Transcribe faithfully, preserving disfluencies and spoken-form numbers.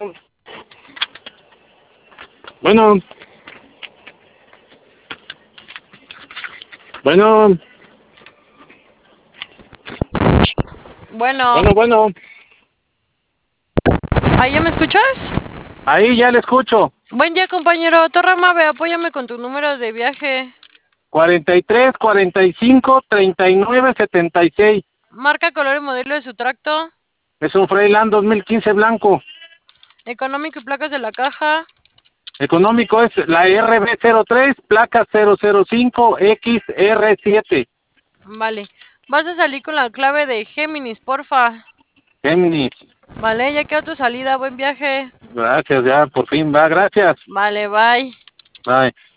Bueno. Bueno. Bueno. Bueno, bueno. ¿Ahí ya me escuchas? Ahí ya le escucho. Buen día, compañero. Torre Mave, apóyame con tu número de viaje. cuarenta y tres, cuarenta y cinco, treinta y nueve, setenta y seis. Marca, color y modelo de su tracto. Es un Freiland dos mil quince blanco. Económico y placas de la caja. Económico es la R B cero tres, placa cero cero cinco X R siete. Vale. Vas a salir con la clave de Géminis, porfa. Géminis. Vale, ya quedó tu salida. Buen viaje. Gracias, ya por fin va, gracias. Vale, bye. Bye.